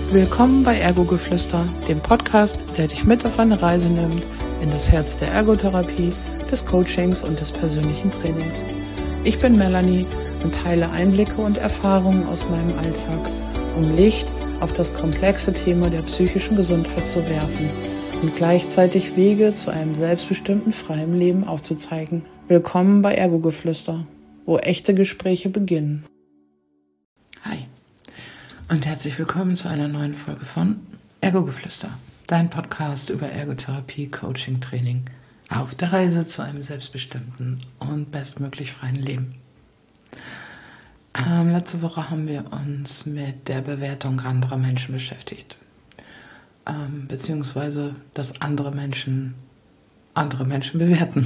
Willkommen bei Ergogeflüster, dem Podcast, der dich mit auf eine Reise nimmt in das Herz der Ergotherapie, des Coachings und des persönlichen Trainings. Ich bin Melanie und teile Einblicke und Erfahrungen aus meinem Alltag, um Licht auf das komplexe Thema der psychischen Gesundheit zu werfen und gleichzeitig Wege zu einem selbstbestimmten, freien Leben aufzuzeigen. Willkommen bei Ergogeflüster, wo echte Gespräche beginnen. Hi und herzlich willkommen zu einer neuen Folge von Ergogeflüster, dein Podcast über Ergotherapie, Coaching, Training auf der Reise zu einem selbstbestimmten und bestmöglich freien Leben. Letzte Woche haben wir uns mit der Bewertung anderer Menschen beschäftigt, beziehungsweise dass andere Menschen bewerten.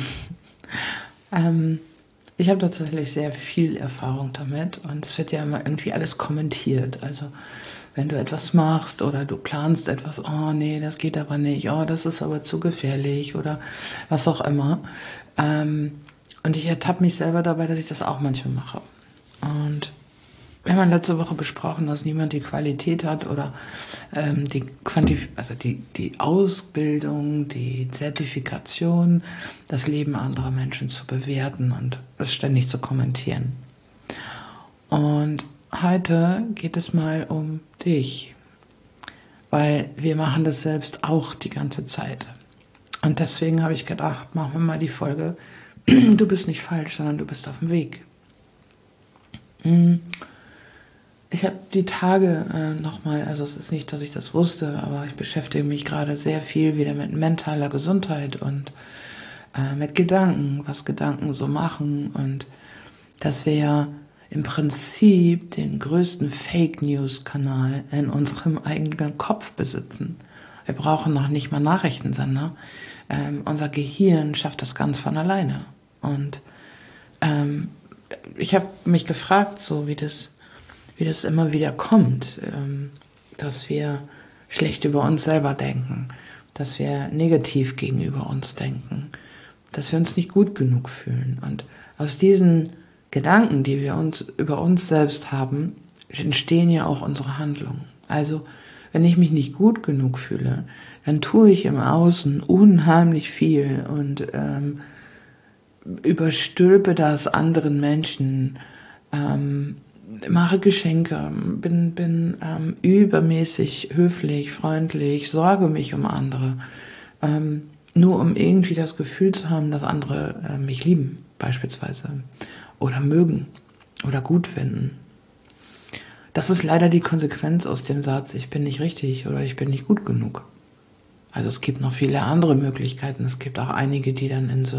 Ich habe tatsächlich sehr viel Erfahrung damit und es wird ja immer irgendwie alles kommentiert. Also wenn du etwas machst oder du planst etwas, oh nee, das geht aber nicht, oh, das ist aber zu gefährlich oder was auch immer. Und ich ertappe mich selber dabei, dass ich das auch manchmal mache. Und wir haben letzte Woche besprochen, dass niemand die Qualität hat oder die Ausbildung, die Zertifikation, das Leben anderer Menschen zu bewerten und es ständig zu kommentieren. Und heute geht es mal um dich, weil wir machen das selbst auch die ganze Zeit. Und deswegen habe ich gedacht, machen wir mal die Folge, du bist nicht falsch, sondern du bist auf dem Weg. Ich habe die Tage nochmal, also es ist nicht, dass ich das wusste, aber ich beschäftige mich gerade sehr viel wieder mit mentaler Gesundheit und mit Gedanken, was Gedanken so machen und dass wir ja im Prinzip den größten Fake-News-Kanal in unserem eigenen Kopf besitzen. Wir brauchen noch nicht mal Nachrichtensender. Unser Gehirn schafft das ganz von alleine. Und ich habe mich gefragt, so wie das immer wieder kommt, dass wir schlecht über uns selber denken, dass wir negativ gegenüber uns denken, dass wir uns nicht gut genug fühlen. Und aus diesen Gedanken, die wir uns über uns selbst haben, entstehen ja auch unsere Handlungen. Also, wenn ich mich nicht gut genug fühle, dann tue ich im Außen unheimlich viel und überstülpe das anderen Menschen, mache Geschenke, bin übermäßig höflich, freundlich, sorge mich um andere, nur um irgendwie das Gefühl zu haben, dass andere mich lieben, beispielsweise, oder mögen oder gut finden. Das ist leider die Konsequenz aus dem Satz, ich bin nicht richtig oder ich bin nicht gut genug. Also es gibt noch viele andere Möglichkeiten. Es gibt auch einige, die dann in so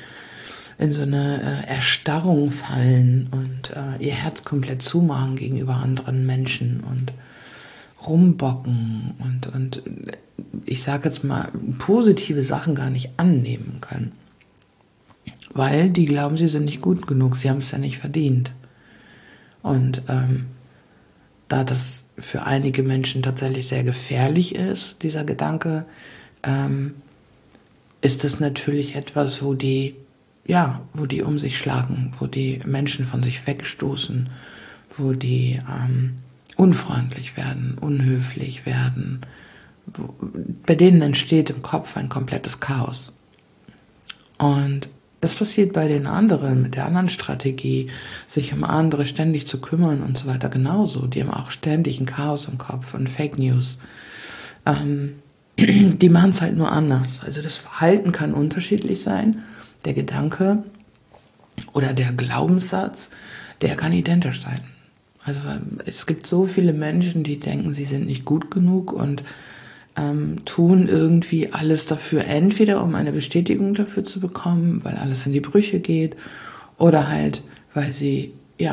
eine Erstarrung fallen und ihr Herz komplett zumachen gegenüber anderen Menschen und rumbocken und ich sage jetzt mal, positive Sachen gar nicht annehmen können. Weil die glauben, sie sind nicht gut genug, sie haben es ja nicht verdient. Und da das für einige Menschen tatsächlich sehr gefährlich ist, dieser Gedanke, ist es natürlich etwas, wo die um sich schlagen, wo die Menschen von sich wegstoßen, wo die unfreundlich werden, unhöflich werden. Bei denen entsteht im Kopf ein komplettes Chaos. Und das passiert bei den anderen, mit der anderen Strategie, sich um andere ständig zu kümmern und so weiter genauso. Die haben auch ständig ein Chaos im Kopf und Fake News. Die machen es halt nur anders. Also das Verhalten kann unterschiedlich sein. Der Gedanke oder der Glaubenssatz, der kann identisch sein. Also es gibt so viele Menschen, die denken, sie sind nicht gut genug und tun irgendwie alles dafür, entweder um eine Bestätigung dafür zu bekommen, weil alles in die Brüche geht, oder halt, weil sie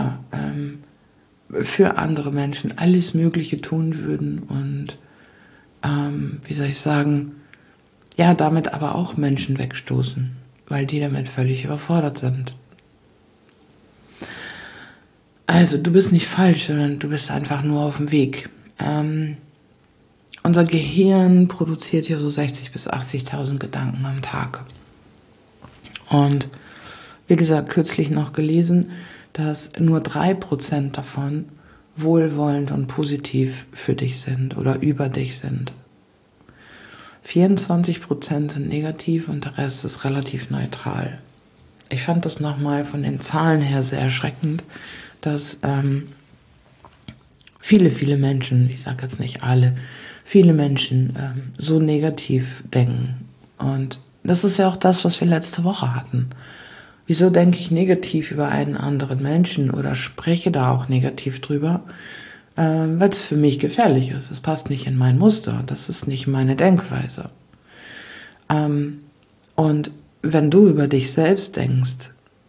für andere Menschen alles Mögliche tun würden und damit aber auch Menschen wegstoßen, weil die damit völlig überfordert sind. Also du bist nicht falsch, sondern du bist einfach nur auf dem Weg. Unser Gehirn produziert ja so 60.000 bis 80.000 Gedanken am Tag. Und wie gesagt, kürzlich noch gelesen, dass nur 3% davon wohlwollend und positiv für dich sind oder über dich sind. 24% sind negativ und der Rest ist relativ neutral. Ich fand das nochmal von den Zahlen her sehr erschreckend, dass viele Menschen, ich sage jetzt nicht alle, viele Menschen so negativ denken. Und das ist ja auch das, was wir letzte Woche hatten. Wieso denke ich negativ über einen anderen Menschen oder spreche da auch negativ drüber? Weil es für mich gefährlich ist. Es passt nicht in mein Muster. Das ist nicht meine Denkweise. Und wenn du über dich selbst denkst,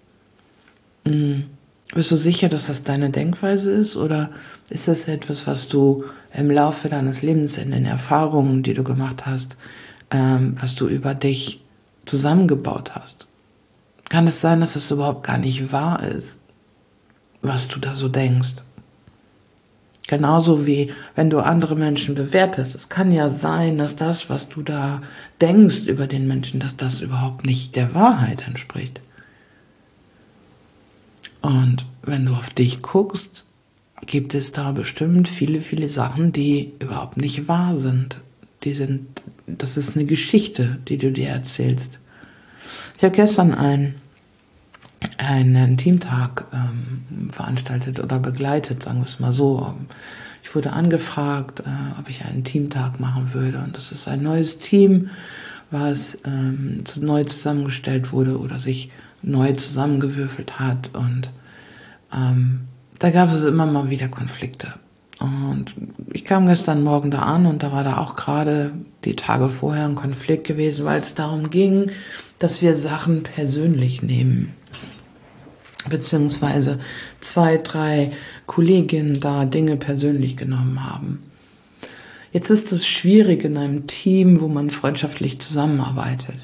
bist du sicher, dass das deine Denkweise ist? Oder ist das etwas, was du im Laufe deines Lebens in den Erfahrungen, die du gemacht hast, was du über dich zusammengebaut hast? Kann es sein, dass es überhaupt gar nicht wahr ist, was du da so denkst? Genauso wie wenn du andere Menschen bewertest. Es kann ja sein, dass das, was du da denkst über den Menschen, dass das überhaupt nicht der Wahrheit entspricht. Und wenn du auf dich guckst, gibt es da bestimmt viele Sachen, die überhaupt nicht wahr sind. Das ist eine Geschichte, die du dir erzählst. Ich habe gestern einen Teamtag veranstaltet oder begleitet, sagen wir es mal so. Ich wurde angefragt, ob ich einen Teamtag machen würde. Und das ist ein neues Team, was neu zusammengestellt wurde oder sich neu zusammengewürfelt hat. Und da gab es immer mal wieder Konflikte. Und ich kam gestern Morgen da an und da war da auch gerade die Tage vorher ein Konflikt gewesen, weil es darum ging, dass wir Sachen persönlich nehmen. Beziehungsweise 2, 3 Kolleginnen da Dinge persönlich genommen haben. Jetzt ist es schwierig in einem Team, wo man freundschaftlich zusammenarbeitet.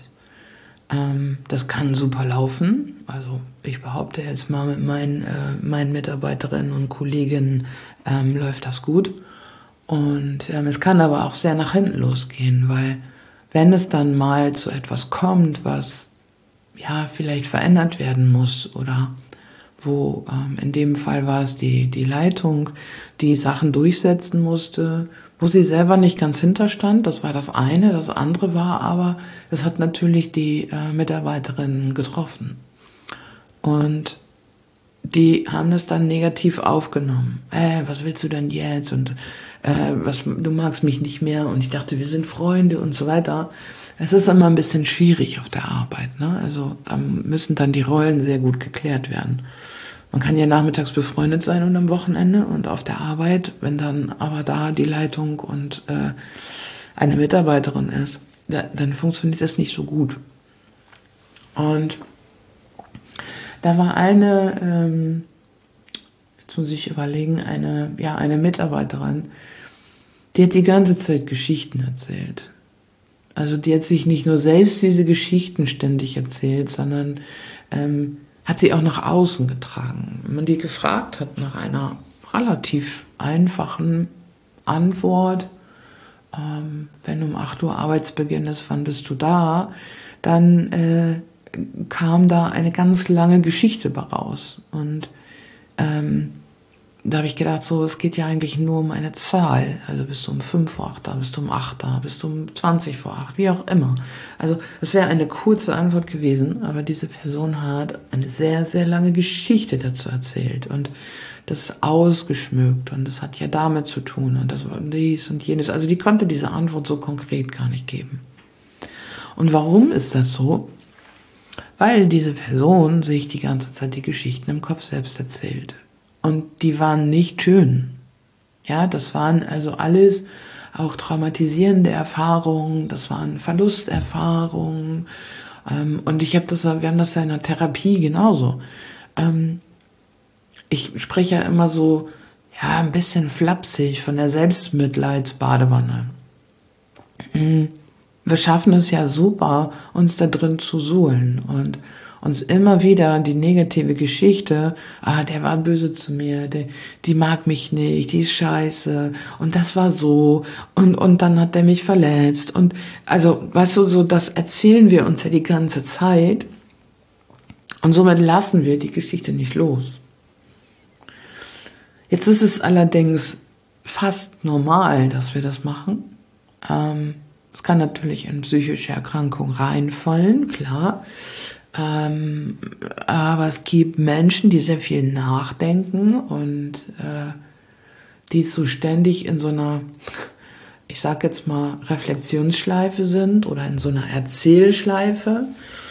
Das kann super laufen. Also ich behaupte jetzt mal, mit meinen Mitarbeiterinnen und Kolleginnen läuft das gut. Und es kann aber auch sehr nach hinten losgehen, weil wenn es dann mal zu etwas kommt, was ja vielleicht verändert werden muss oder wo in dem Fall war es die Leitung, die Sachen durchsetzen musste, wo sie selber nicht ganz hinterstand. Das war das eine. Das andere war aber, es hat natürlich die Mitarbeiterinnen getroffen. Und die haben das dann negativ aufgenommen. Was willst du denn jetzt? Und du magst mich nicht mehr. Und ich dachte, wir sind Freunde und so weiter. Es ist immer ein bisschen schwierig auf der Arbeit, ne? Also da müssen dann die Rollen sehr gut geklärt werden. Man kann ja nachmittags befreundet sein und am Wochenende und auf der Arbeit, wenn dann aber da die Leitung und eine Mitarbeiterin ist, dann funktioniert das nicht so gut. Und da war eine, jetzt muss ich überlegen, eine Mitarbeiterin, die hat die ganze Zeit Geschichten erzählt. Also die hat sich nicht nur selbst diese Geschichten ständig erzählt, sondern hat sie auch nach außen getragen. Wenn man die gefragt hat nach einer relativ einfachen Antwort, wenn um 8 Uhr Arbeitsbeginn ist, wann bist du da, dann kam da eine ganz lange Geschichte raus. Und da habe ich gedacht, so, es geht ja eigentlich nur um eine Zahl. Also bist du um 5 vor 8 da, bist du um 8 da, bist du um 20 vor 8, wie auch immer. Also es wäre eine kurze Antwort gewesen, aber diese Person hat eine sehr, sehr lange Geschichte dazu erzählt und das ausgeschmückt und das hat ja damit zu tun und das war dies und jenes. Also die konnte diese Antwort so konkret gar nicht geben. Und warum ist das so? Weil diese Person sich die ganze Zeit die Geschichten im Kopf selbst erzählt. Und die waren nicht schön. Ja, das waren also alles auch traumatisierende Erfahrungen, das waren Verlusterfahrungen. Und wir haben das ja in der Therapie genauso. Ich spreche ja immer so, ja, ein bisschen flapsig von der Selbstmitleidsbadewanne. Wir schaffen es ja super, uns da drin zu suhlen und uns immer wieder die negative Geschichte, der war böse zu mir, die mag mich nicht, die ist scheiße und das war so und dann hat der mich verletzt und also, weißt du, so das erzählen wir uns ja die ganze Zeit und somit lassen wir die Geschichte nicht los. Jetzt ist es allerdings fast normal, dass wir das machen. Es kann natürlich in psychische Erkrankungen reinfallen, klar. Aber es gibt Menschen, die sehr viel nachdenken und die so ständig in so einer, ich sag jetzt mal, Reflexionsschleife sind oder in so einer Erzählschleife.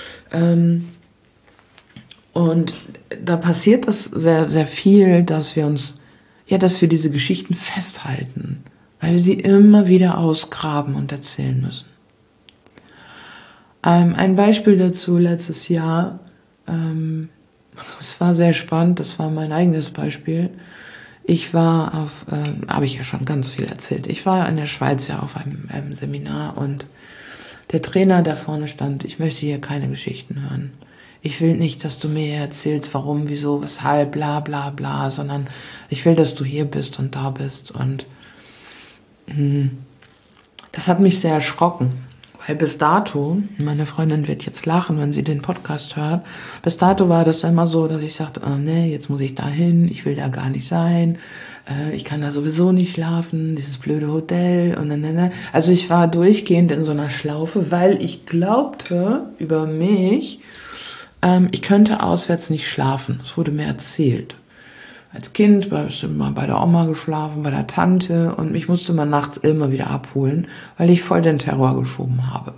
Und da passiert das sehr, sehr viel, dass wir diese Geschichten festhalten, weil wir sie immer wieder ausgraben und erzählen müssen. Ein Beispiel dazu letztes Jahr, es war sehr spannend, das war mein eigenes Beispiel. Ich war habe ich ja schon ganz viel erzählt, ich war in der Schweiz ja auf einem Seminar und der Trainer, der vorne stand, ich möchte hier keine Geschichten hören. Ich will nicht, dass du mir erzählst, warum, wieso, weshalb, bla bla bla, sondern ich will, dass du hier bist und da bist. Und das hat mich sehr erschrocken, weil bis dato, meine Freundin wird jetzt lachen, wenn sie den Podcast hört, bis dato war das immer so, dass ich sagte, oh nee, jetzt muss ich da hin, ich will da gar nicht sein, ich kann da sowieso nicht schlafen, dieses blöde Hotel und dann. Also ich war durchgehend in so einer Schlaufe, weil ich glaubte über mich, ich könnte auswärts nicht schlafen. Es wurde mir erzählt. Als Kind war ich immer bei der Oma geschlafen, bei der Tante und mich musste man nachts immer wieder abholen, weil ich voll den Terror geschoben habe.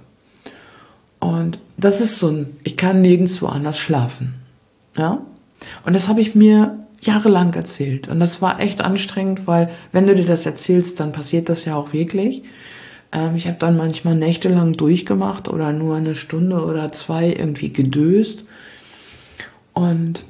Und das ist ich kann nirgendwo anders schlafen. Ja? Und das habe ich mir jahrelang erzählt. Und das war echt anstrengend, weil wenn du dir das erzählst, dann passiert das ja auch wirklich. Ich habe dann manchmal nächtelang durchgemacht oder nur eine Stunde oder 2 irgendwie gedöst. Und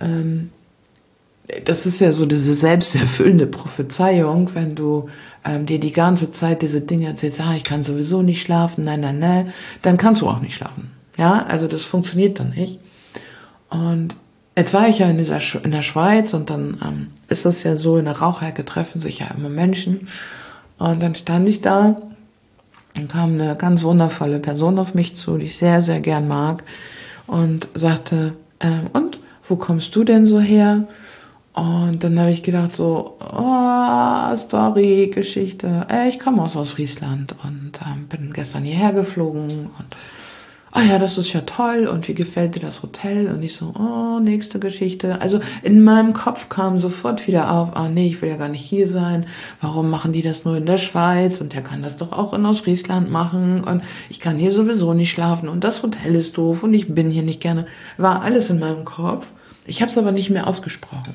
das ist ja so diese selbsterfüllende Prophezeiung, wenn du dir die ganze Zeit diese Dinge erzählst, ich kann sowieso nicht schlafen, nein, dann kannst du auch nicht schlafen. Ja, also das funktioniert dann nicht. Und jetzt war ich ja in der Schweiz und dann ist das ja so, in der Rauchhecke treffen sich ja immer Menschen. Und dann stand ich da und kam eine ganz wundervolle Person auf mich zu, die ich sehr, sehr gern mag und sagte, und wo kommst du denn so her? Und dann habe ich gedacht so, Story, Geschichte, ich komme aus Ostfriesland und bin gestern hierher geflogen und das ist ja toll und wie gefällt dir das Hotel? Und ich so, nächste Geschichte. Also in meinem Kopf kam sofort wieder auf, nee, ich will ja gar nicht hier sein. Warum machen die das nur in der Schweiz? Und der kann das doch auch in Ostfriesland machen. Und ich kann hier sowieso nicht schlafen. Und das Hotel ist doof und ich bin hier nicht gerne. War alles in meinem Kopf. Ich habe es aber nicht mehr ausgesprochen.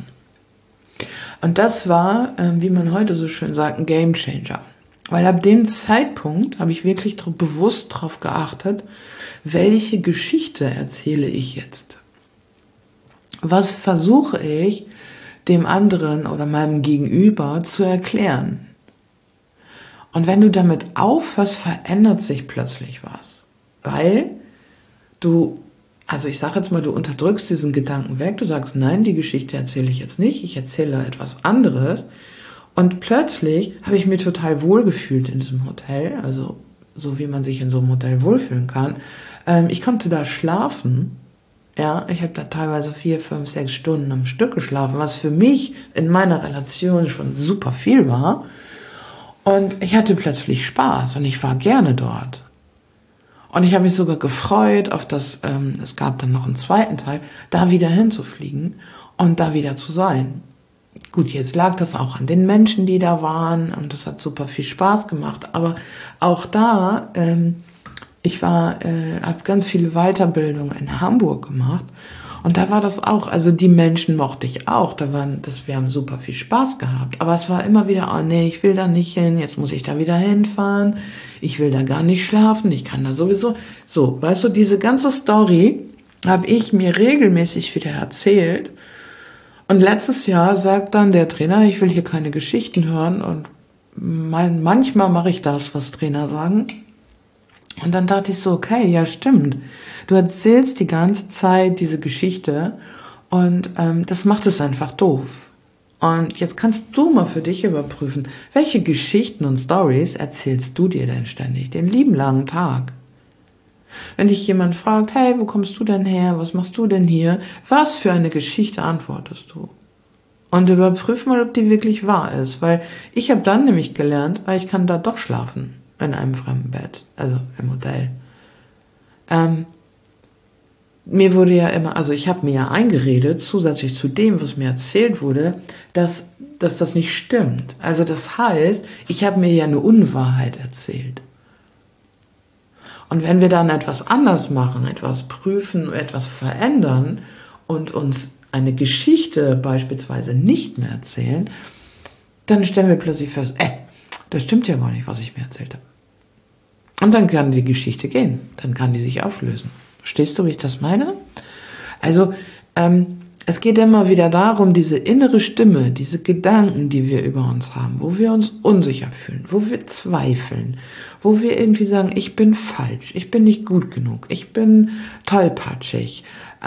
Und das war, wie man heute so schön sagt, ein Gamechanger. Weil ab dem Zeitpunkt habe ich wirklich bewusst darauf geachtet, welche Geschichte erzähle ich jetzt? Was versuche ich dem anderen oder meinem Gegenüber zu erklären? Und wenn du damit aufhörst, verändert sich plötzlich was. Weil ich sage jetzt mal, du unterdrückst diesen Gedanken weg, du sagst, nein, die Geschichte erzähle ich jetzt nicht, ich erzähle etwas anderes. Und plötzlich habe ich mich total wohlgefühlt in diesem Hotel, also so wie man sich in so einem Hotel wohlfühlen kann. Ich konnte da schlafen, ja, ich habe da teilweise 4, 5, 6 Stunden am Stück geschlafen, was für mich in meiner Relation schon super viel war. Und ich hatte plötzlich Spaß und ich war gerne dort. Und ich habe mich sogar gefreut auf das, es gab dann noch einen zweiten Teil, da wieder hinzufliegen und da wieder zu sein. Gut, jetzt lag das auch an den Menschen, die da waren und das hat super viel Spaß gemacht. Aber auch da, ich habe ganz viele Weiterbildungen in Hamburg gemacht und da war das auch, also die Menschen mochte ich auch, wir haben super viel Spaß gehabt. Aber es war immer wieder, nee, ich will da nicht hin, jetzt muss ich da wieder hinfahren, ich will da gar nicht schlafen, ich kann da sowieso. So, weißt du, diese ganze Story habe ich mir regelmäßig wieder erzählt. Und letztes Jahr sagt dann der Trainer, ich will hier keine Geschichten hören und manchmal mache ich das, was Trainer sagen. Und dann dachte ich so, okay, ja stimmt, du erzählst die ganze Zeit diese Geschichte und das macht es einfach doof. Und jetzt kannst du mal für dich überprüfen, welche Geschichten und Stories erzählst du dir denn ständig, den lieben langen Tag? Wenn dich jemand fragt, hey, wo kommst du denn her, was machst du denn hier, was für eine Geschichte antwortest du? Und überprüf mal, ob die wirklich wahr ist. Weil ich habe dann nämlich gelernt, weil ich kann da doch schlafen in einem fremden Bett, also im Hotel. Mir wurde ja immer, also ich habe mir ja eingeredet, zusätzlich zu dem, was mir erzählt wurde, dass das nicht stimmt. Also das heißt, ich habe mir ja eine Unwahrheit erzählt. Und wenn wir dann etwas anders machen, etwas prüfen, etwas verändern und uns eine Geschichte beispielsweise nicht mehr erzählen, dann stellen wir plötzlich fest, das stimmt ja gar nicht, was ich mir erzählt habe. Und dann kann die Geschichte gehen, dann kann die sich auflösen. Verstehst du, wie ich das meine? Also es geht immer wieder darum, diese innere Stimme, diese Gedanken, die wir über uns haben, wo wir uns unsicher fühlen, wo wir zweifeln, wo wir irgendwie sagen, ich bin falsch, ich bin nicht gut genug, ich bin tollpatschig.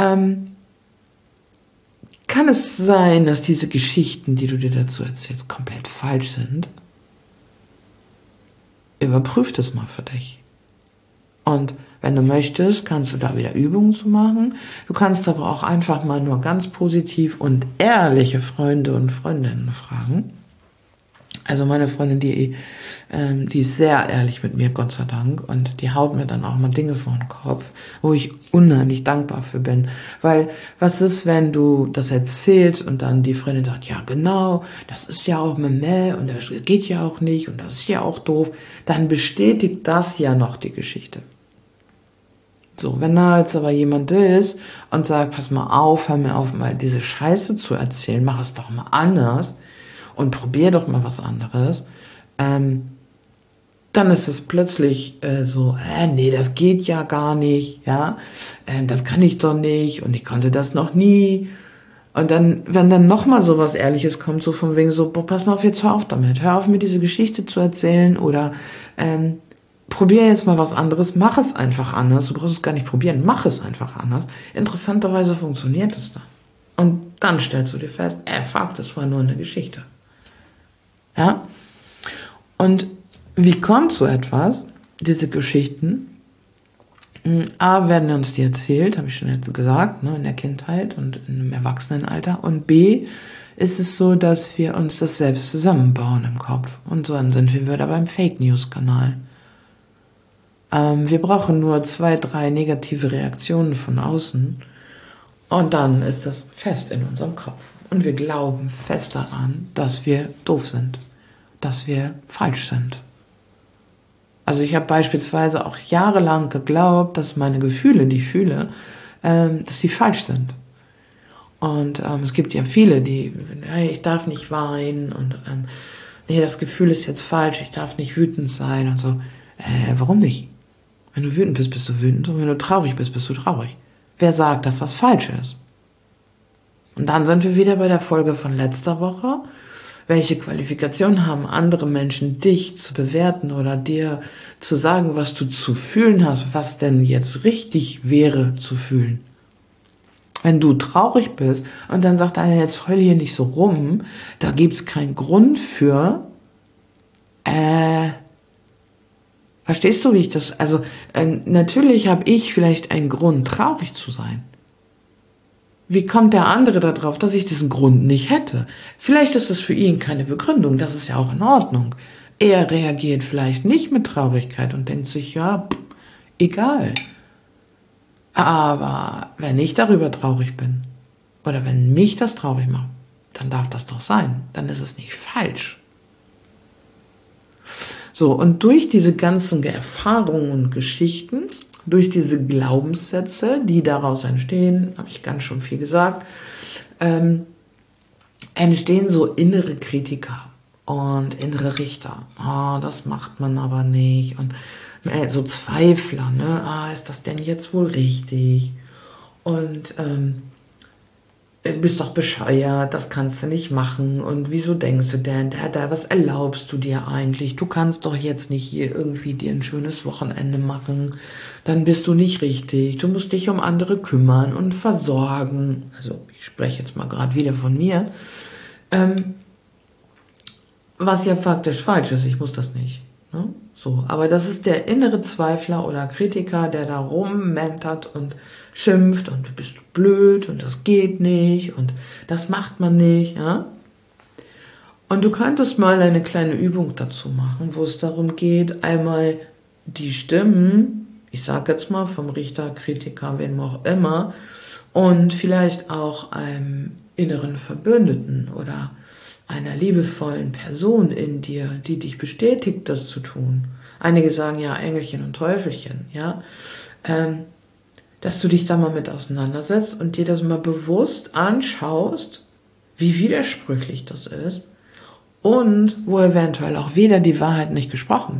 Kann es sein, dass diese Geschichten, die du dir dazu erzählst, komplett falsch sind? Überprüf das mal für dich. Und wenn du möchtest, kannst du da wieder Übungen zu machen. Du kannst aber auch einfach mal nur ganz positiv und ehrliche Freunde und Freundinnen fragen. Also meine Freundin, die ist sehr ehrlich mit mir, Gott sei Dank. Und die haut mir dann auch mal Dinge vor den Kopf, wo ich unheimlich dankbar für bin. Weil was ist, wenn du das erzählst und dann die Freundin sagt, ja genau, das ist ja auch Memme und das geht ja auch nicht und das ist ja auch doof. Dann bestätigt das ja noch die Geschichte. So, wenn da jetzt aber jemand ist und sagt, pass mal auf, hör mir auf, mal diese Scheiße zu erzählen, mach es doch mal anders und probier doch mal was anderes, dann ist es plötzlich nee, das geht ja gar nicht, ja, das kann ich doch nicht und ich konnte das noch nie. Und dann, wenn dann nochmal so was Ehrliches kommt, so von wegen so, boah, pass mal auf, jetzt hör auf damit, hör auf mir diese Geschichte zu erzählen oder probier jetzt mal was anderes, mach es einfach anders, du brauchst es gar nicht probieren, mach es einfach anders. Interessanterweise funktioniert es dann. Und dann stellst du dir fest, fuck, das war nur eine Geschichte. Ja? Und wie kommt so etwas, diese Geschichten? A, werden uns die erzählt, habe ich schon jetzt gesagt, ne, in der Kindheit und im Erwachsenenalter. Und B, ist es so, dass wir uns das selbst zusammenbauen im Kopf. Und so dann sind wir wieder beim Fake-News-Kanal. Wir brauchen nur 2, 3 negative Reaktionen von außen und dann ist das fest in unserem Kopf. Und wir glauben fest daran, dass wir doof sind, dass wir falsch sind. Also ich habe beispielsweise auch jahrelang geglaubt, dass meine Gefühle, die ich fühle, dass die falsch sind. Und es gibt ja viele, die, hey, ich darf nicht weinen und nee, das Gefühl ist jetzt falsch, ich darf nicht wütend sein und so. Warum nicht? Wenn du wütend bist, bist du wütend und wenn du traurig bist, bist du traurig. Wer sagt, dass das falsch ist? Und dann sind wir wieder bei der Folge von letzter Woche. Welche Qualifikation haben andere Menschen, dich zu bewerten oder dir zu sagen, was du zu fühlen hast, was denn jetzt richtig wäre zu fühlen? Wenn du traurig bist und dann sagt einer, jetzt heul hier nicht so rum, da gibt's keinen Grund für, verstehst du, wie ich das, also natürlich habe ich vielleicht einen Grund, traurig zu sein. Wie kommt der andere darauf, dass ich diesen Grund nicht hätte? Vielleicht ist es für ihn keine Begründung, das ist ja auch in Ordnung. Er reagiert vielleicht nicht mit Traurigkeit und denkt sich, ja, egal. Aber wenn ich darüber traurig bin oder wenn mich das traurig macht, dann darf das doch sein, dann ist es nicht falsch. So, und durch diese ganzen Erfahrungen und Geschichten, durch diese Glaubenssätze, die daraus entstehen, habe ich ganz schon viel gesagt, entstehen so innere Kritiker und innere Richter. Das macht man aber nicht. Und so Zweifler, ne? Ist das denn jetzt wohl richtig? Und du bist doch bescheuert, das kannst du nicht machen. Und wieso denkst du denn, was erlaubst du dir eigentlich? Du kannst doch jetzt nicht hier irgendwie dir ein schönes Wochenende machen. Dann bist du nicht richtig. Du musst dich um andere kümmern und versorgen. Also ich spreche jetzt mal gerade wieder von mir. Was ja faktisch falsch ist, ich muss das nicht. Ne? So, aber das ist der innere Zweifler oder Kritiker, der da rummentert und schimpft und du bist blöd und das geht nicht und das macht man nicht. Ja? Und du könntest mal eine kleine Übung dazu machen, wo es darum geht, einmal die Stimmen, ich sage jetzt mal vom Richter, Kritiker, wem auch immer, und vielleicht auch einem inneren Verbündeten oder einer liebevollen Person in dir, die dich bestätigt, das zu tun. Einige sagen ja Engelchen und Teufelchen, ja, dass du dich da mal mit auseinandersetzt und dir das mal bewusst anschaust, wie widersprüchlich das ist und wo eventuell auch wieder die Wahrheit nicht gesprochen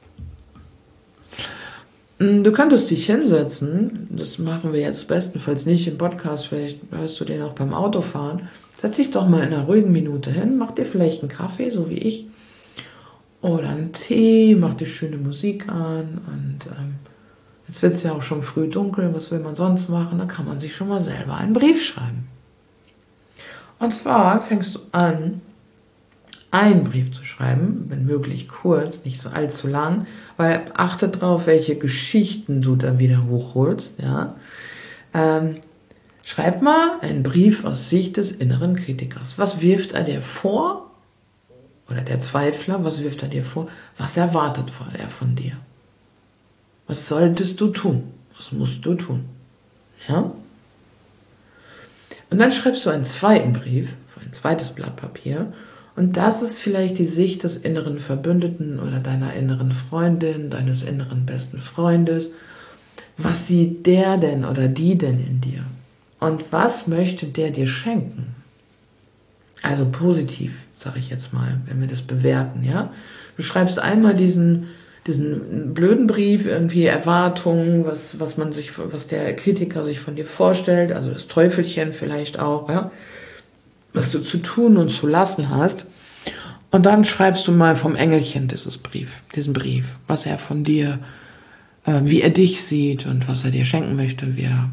wird. Du könntest dich hinsetzen, das machen wir jetzt bestenfalls nicht im Podcast, vielleicht hörst du den auch beim Autofahren. Setz dich doch mal in einer ruhigen Minute hin, mach dir vielleicht einen Kaffee, so wie ich, oder einen Tee, mach dir schöne Musik an und jetzt wird es ja auch schon früh dunkel, was will man sonst machen? Da kann man sich schon mal selber einen Brief schreiben. Und zwar fängst du an, einen Brief zu schreiben, wenn möglich kurz, nicht so allzu lang, weil achte drauf, welche Geschichten du da wieder hochholst. Ja? Schreib mal einen Brief aus Sicht des inneren Kritikers. Was wirft er dir vor? Oder der Zweifler, was wirft er dir vor? Was erwartet er von dir? Was solltest du tun? Was musst du tun? Ja? Und dann schreibst du einen zweiten Brief, ein zweites Blatt Papier, und das ist vielleicht die Sicht des inneren Verbündeten oder deiner inneren Freundin, deines inneren besten Freundes. Was sieht der denn oder die denn in dir? Und was möchte der dir schenken? Also positiv, sage ich jetzt mal, wenn wir das bewerten, ja? Du schreibst einmal diesen blöden Brief, irgendwie Erwartungen, was der Kritiker sich von dir vorstellt, also das Teufelchen vielleicht auch, ja? Was du zu tun und zu lassen hast. Und dann schreibst du mal vom Engelchen diesen Brief, was er von dir, wie er dich sieht und was er dir schenken möchte,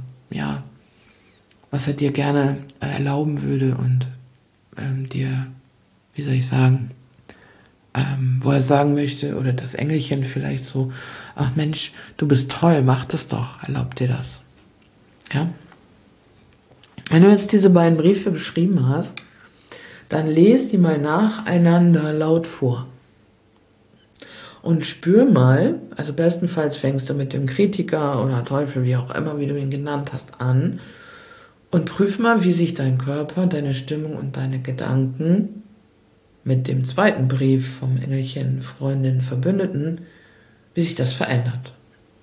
was er dir gerne erlauben würde und dir, wie soll ich sagen, wo er sagen möchte, oder das Engelchen vielleicht so, ach Mensch, du bist toll, mach das doch, erlaub dir das. Ja? Wenn du jetzt diese beiden Briefe geschrieben hast, dann lest die mal nacheinander laut vor. Und spür mal, also bestenfalls fängst du mit dem Kritiker oder Teufel, wie auch immer, wie du ihn genannt hast, an und prüf mal, wie sich dein Körper, deine Stimmung und deine Gedanken mit dem zweiten Brief vom Engelchen, Freundin, Verbündeten, wie sich das verändert.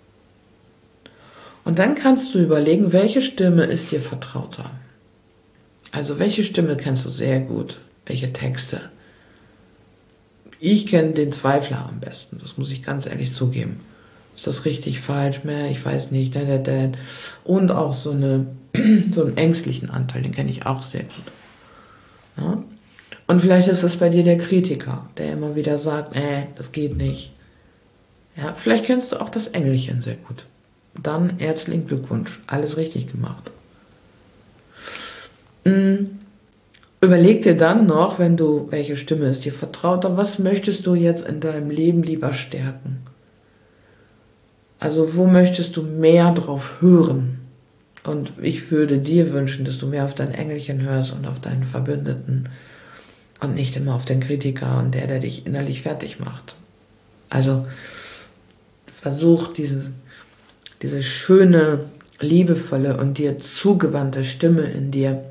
Und dann kannst du überlegen, welche Stimme ist dir vertrauter. Also welche Stimme kennst du sehr gut? Welche Texte? Ich kenne den Zweifler am besten, das muss ich ganz ehrlich zugeben. Ist das richtig, falsch, mehr? Ich weiß nicht. Und auch so einen ängstlichen Anteil, den kenne ich auch sehr gut. Ja? Und vielleicht ist es bei dir der Kritiker, der immer wieder sagt, das geht nicht. Ja, vielleicht kennst du auch das Engelchen sehr gut. Dann herzlichen Glückwunsch, alles richtig gemacht. Überleg dir dann noch, welche Stimme ist dir vertrauter, was möchtest du jetzt in deinem Leben lieber stärken? Also wo möchtest du mehr drauf hören? Und ich würde dir wünschen, dass du mehr auf dein Engelchen hörst und auf deinen Verbündeten und nicht immer auf den Kritiker und der dich innerlich fertig macht. Also versuch diese schöne, liebevolle und dir zugewandte Stimme in dir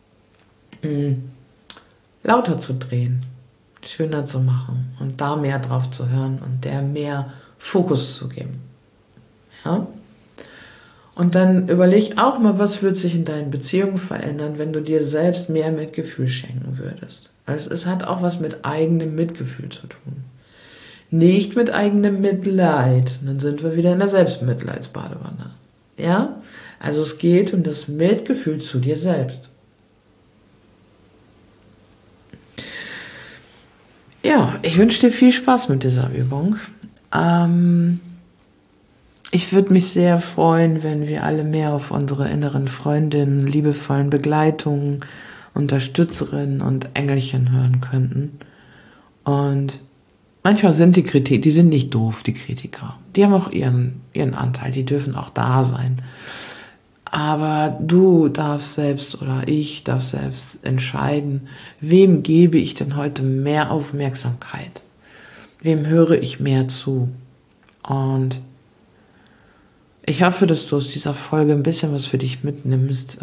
lauter zu drehen, schöner zu machen und da mehr drauf zu hören und der mehr Fokus zu geben. Ja? Und dann überleg auch mal, was wird sich in deinen Beziehungen verändern, wenn du dir selbst mehr Mitgefühl schenken würdest. Also es hat auch was mit eigenem Mitgefühl zu tun. Nicht mit eigenem Mitleid. Dann sind wir wieder in der Selbstmitleidsbadewanne. Ja? Also es geht um das Mitgefühl zu dir selbst. Ja, ich wünsche dir viel Spaß mit dieser Übung. Ich würde mich sehr freuen, wenn wir alle mehr auf unsere inneren Freundinnen, liebevollen Begleitungen, Unterstützerinnen und Engelchen hören könnten. Und manchmal sind die sind nicht doof, die Kritiker. Die haben auch ihren Anteil, die dürfen auch da sein. Aber du darfst selbst oder ich darf selbst entscheiden, wem gebe ich denn heute mehr Aufmerksamkeit? Wem höre ich mehr zu? Und ich hoffe, dass du aus dieser Folge ein bisschen was für dich mitnimmst.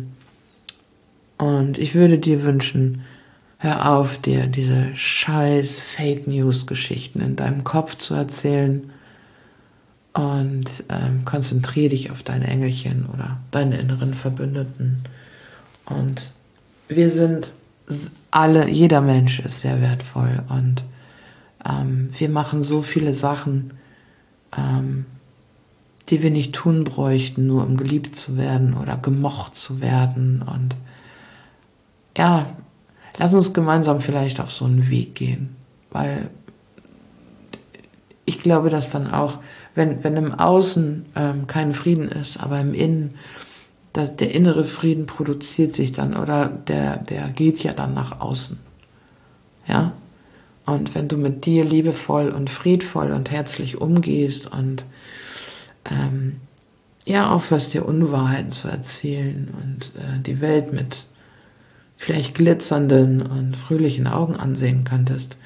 Und ich würde dir wünschen, hör auf, dir diese scheiß Fake-News-Geschichten in deinem Kopf zu erzählen und konzentriere dich auf deine Engelchen oder deine inneren Verbündeten. Und wir sind alle, jeder Mensch ist sehr wertvoll und wir machen so viele Sachen, die wir nicht tun bräuchten, nur um geliebt zu werden oder gemocht zu werden. Und ja, lass uns gemeinsam vielleicht auf so einen Weg gehen, weil ich glaube, dass dann auch, wenn im Außen kein Frieden ist, aber im Innen, dass der innere Frieden produziert sich dann oder der geht ja dann nach außen. Ja? Und wenn du mit dir liebevoll und friedvoll und herzlich umgehst und aufhörst dir Unwahrheiten zu erzählen und die Welt mit vielleicht glitzernden und fröhlichen Augen ansehen könntest,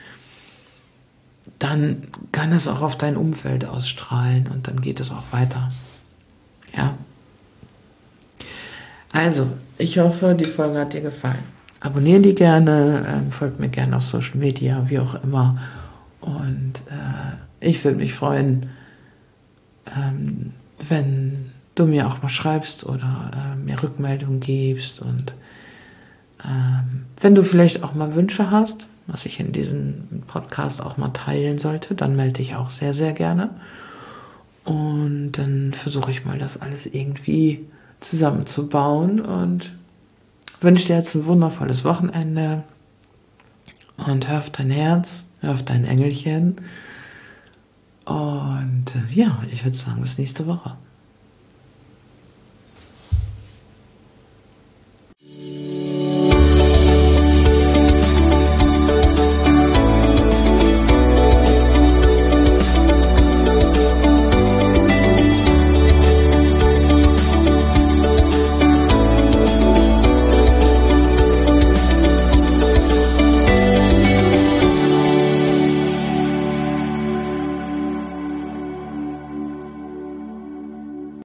dann kann es auch auf dein Umfeld ausstrahlen und dann geht es auch weiter. Ja. Also, ich hoffe, die Folge hat dir gefallen. Abonniere die gerne, folgt mir gerne auf Social Media, wie auch immer. Und ich würde mich freuen, wenn du mir auch mal schreibst oder mir Rückmeldungen gibst und wenn du vielleicht auch mal Wünsche hast, was ich in diesem Podcast auch mal teilen sollte, dann melde dich auch sehr, sehr gerne. Und dann versuche ich mal, das alles irgendwie zusammenzubauen und wünsche dir jetzt ein wundervolles Wochenende und hör auf dein Herz, hör auf dein Engelchen. Und ich würde sagen, bis nächste Woche.